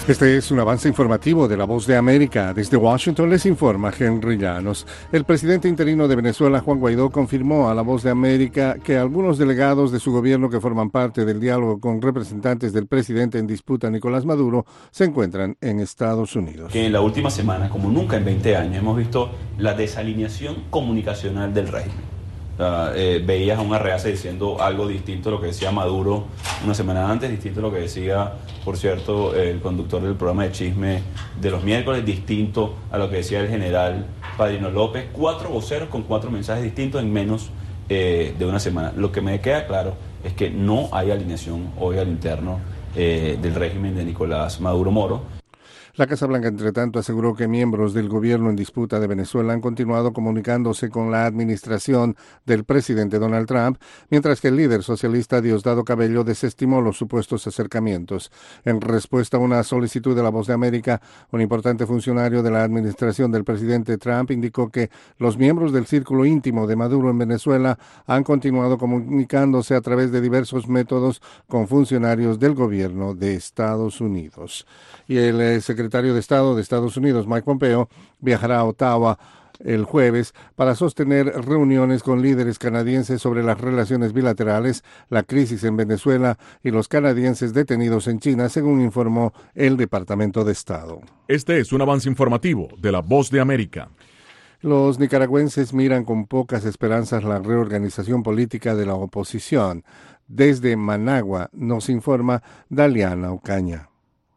Este es un avance informativo de La Voz de América. Desde Washington les informa Henry Llanos. El presidente interino de Venezuela, Juan Guaidó, confirmó a La Voz de América que algunos delegados de su gobierno que forman parte del diálogo con representantes del presidente en disputa, Nicolás Maduro, se encuentran en Estados Unidos. Que en la última semana, como nunca en 20 años, hemos visto la desalineación comunicacional del régimen. Veías a un Arreaza diciendo algo distinto a lo que decía Maduro una semana antes, distinto a lo que decía, por cierto, el conductor del programa de chisme de los miércoles, distinto a lo que decía el general Padrino López. 4 voceros con 4 mensajes distintos en menos de una semana. Lo que me queda claro es que no hay alineación hoy al interno del régimen de Nicolás Maduro Moro. La Casa Blanca, entre tanto, aseguró que miembros del gobierno en disputa de Venezuela han continuado comunicándose con la administración del presidente Donald Trump, mientras que el líder socialista Diosdado Cabello desestimó los supuestos acercamientos. En respuesta a una solicitud de La Voz de América, un importante funcionario de la administración del presidente Trump indicó que los miembros del círculo íntimo de Maduro en Venezuela han continuado comunicándose a través de diversos métodos con funcionarios del gobierno de Estados Unidos. Y el secretario de Estado de Estados Unidos, Mike Pompeo, viajará a Ottawa el jueves para sostener reuniones con líderes canadienses sobre las relaciones bilaterales, la crisis en Venezuela y los canadienses detenidos en China, según informó el Departamento de Estado. Este es un avance informativo de La Voz de América. Los nicaragüenses miran con pocas esperanzas la reorganización política de la oposición. Desde Managua nos informa Daliana Ocaña.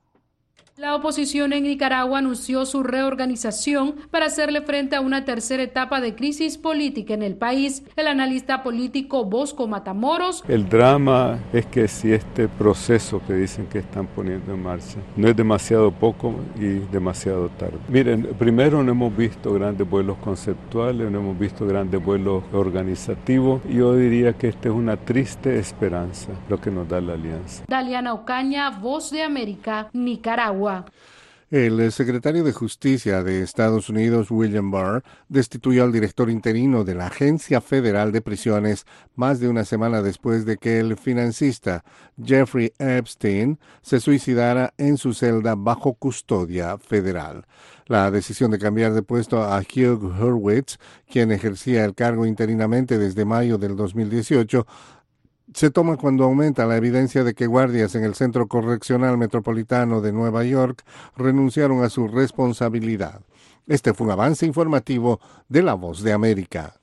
La oposición en Nicaragua anunció su reorganización para hacerle frente a una tercera etapa de crisis política en el país. El analista político Bosco Matamoros. El drama es que si este proceso que dicen que están poniendo en marcha no es demasiado poco y demasiado tarde. Miren, primero no hemos visto grandes vuelos conceptuales, no hemos visto grandes vuelos organizativos. Yo diría que esta es una triste esperanza, lo que nos da la alianza. Daliana Ocaña, Voz de América, Nicaragua. El secretario de Justicia de Estados Unidos, William Barr, destituyó al director interino de la Agencia Federal de Prisiones más de una semana después de que el financista Jeffrey Epstein se suicidara en su celda bajo custodia federal. La decisión de cambiar de puesto a Hugh Hurwitz, quien ejercía el cargo interinamente desde mayo del 2018, se toma cuando aumenta la evidencia de que guardias en el Centro Correccional Metropolitano de Nueva York renunciaron a su responsabilidad. Este fue un avance informativo de La Voz de América.